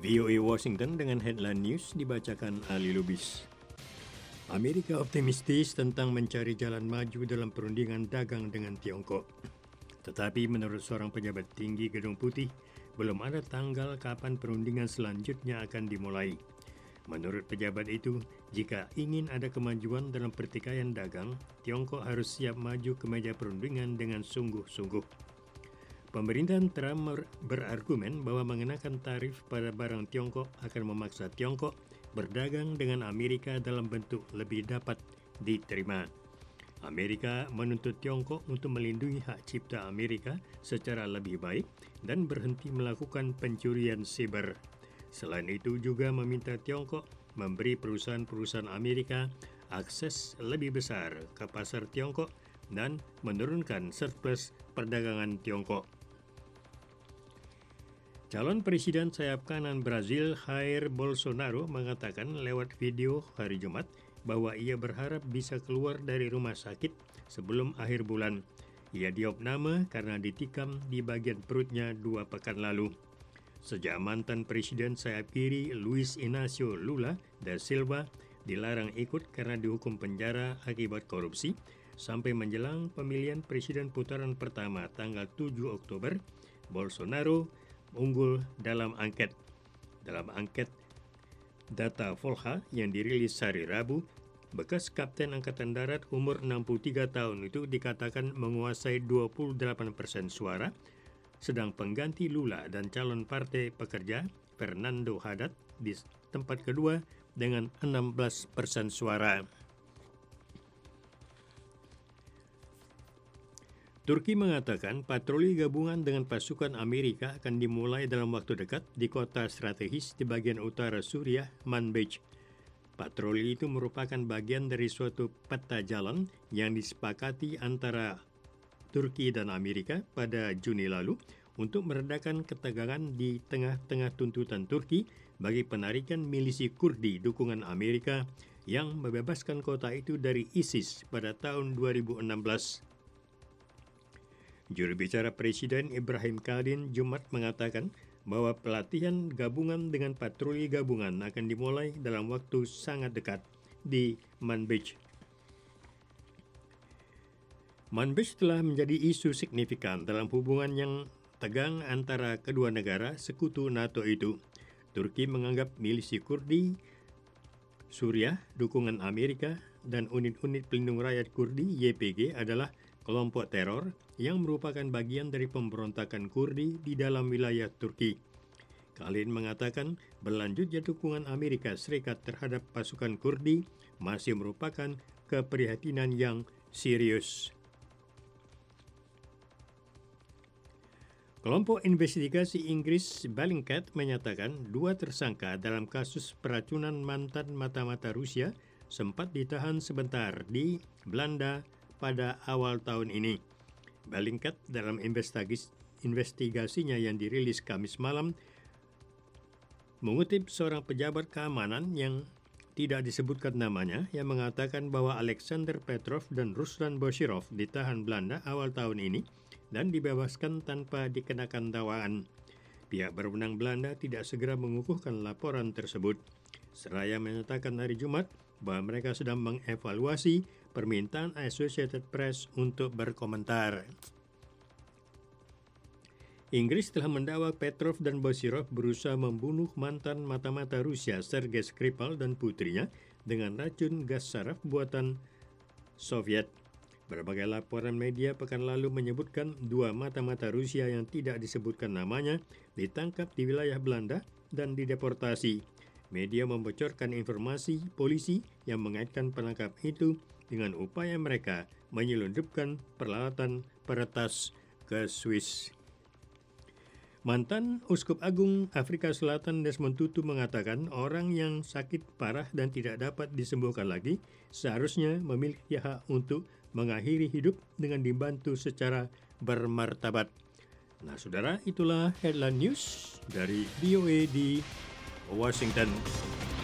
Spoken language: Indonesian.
VOA Washington dengan headline news dibacakan Ali Lubis. Amerika optimistis tentang mencari jalan maju dalam perundingan dagang dengan Tiongkok. Tetapi menurut seorang pejabat tinggi Gedung Putih, belum ada tanggal kapan perundingan selanjutnya akan dimulai. Menurut pejabat itu, jika ingin ada kemajuan dalam pertikaian dagang, Tiongkok harus siap maju ke meja perundingan dengan sungguh-sungguh. Pemerintahan Trump berargumen bahwa mengenakan tarif pada barang Tiongkok akan memaksa Tiongkok berdagang dengan Amerika dalam bentuk lebih dapat diterima. Amerika menuntut Tiongkok untuk melindungi hak cipta Amerika secara lebih baik dan berhenti melakukan pencurian siber. Selain itu juga meminta Tiongkok memberi perusahaan-perusahaan Amerika akses lebih besar ke pasar Tiongkok dan menurunkan surplus perdagangan Tiongkok. Calon Presiden sayap kanan Brazil Jair Bolsonaro mengatakan lewat video hari Jumat bahwa ia berharap bisa keluar dari rumah sakit sebelum akhir bulan. Ia diopname karena ditikam di bagian perutnya 2 pekan lalu. Sejak mantan Presiden sayap kiri Luiz Inácio Lula da Silva dilarang ikut karena dihukum penjara akibat korupsi, sampai menjelang pemilihan Presiden putaran pertama tanggal 7 Oktober, Bolsonaro unggul dalam angket. Dalam angket data Folha yang dirilis hari Rabu, bekas Kapten Angkatan Darat umur 63 tahun itu dikatakan menguasai 28% suara, sedang pengganti Lula dan calon Partai Pekerja Fernando Haddad di tempat kedua dengan 16% suara. Turki mengatakan patroli gabungan dengan pasukan Amerika akan dimulai dalam waktu dekat di kota strategis di bagian utara Suriah, Manbij. Patroli itu merupakan bagian dari suatu peta jalan yang disepakati antara Turki dan Amerika pada Juni lalu untuk meredakan ketegangan di tengah-tengah tuntutan Turki bagi penarikan milisi Kurdi dukungan Amerika yang membebaskan kota itu dari ISIS pada tahun 2016. Juru bicara Presiden Ibrahim Kalin Jumat mengatakan bahwa pelatihan gabungan dengan patroli gabungan akan dimulai dalam waktu sangat dekat di Manbij. Manbij telah menjadi isu signifikan dalam hubungan yang tegang antara kedua negara sekutu NATO itu. Turki menganggap milisi Kurdi Suriah, dukungan Amerika, dan unit-unit pelindung rakyat Kurdi YPG adalah kelompok teror yang merupakan bagian dari pemberontakan Kurdi di dalam wilayah Turki. Kalin mengatakan berlanjutnya dukungan Amerika Serikat terhadap pasukan Kurdi masih merupakan keprihatinan yang serius. Kelompok investigasi Inggris Bellingcat menyatakan 2 tersangka dalam kasus peracunan mantan mata-mata Rusia sempat ditahan sebentar di Belanda pada awal tahun ini. Bellingcat dalam investigasinya yang dirilis Kamis malam mengutip seorang pejabat keamanan yang tidak disebutkan namanya yang mengatakan bahwa Alexander Petrov dan Ruslan Boshirov ditahan Belanda awal tahun ini dan dibebaskan tanpa dikenakan dakwaan. Pihak berwenang Belanda tidak segera mengukuhkan laporan tersebut. Seraya menyatakan hari Jumat bahwa mereka sedang mengevaluasi permintaan Associated Press untuk berkomentar. Inggris telah mendakwa Petrov dan Boshirov berusaha membunuh mantan mata-mata Rusia Sergei Skripal dan putrinya dengan racun gas saraf buatan Soviet. Berbagai laporan media pekan lalu menyebutkan 2 mata-mata Rusia yang tidak disebutkan namanya ditangkap di wilayah Belanda dan dideportasi. Media membocorkan informasi polisi yang mengaitkan penangkap itu dengan upaya mereka menyelundupkan peralatan peretas ke Swiss. Mantan Uskup Agung Afrika Selatan Desmond Tutu mengatakan orang yang sakit parah dan tidak dapat disembuhkan lagi seharusnya memiliki hak untuk mengakhiri hidup dengan dibantu secara bermartabat. Nah, saudara, itulah headline news dari VOA di Washington.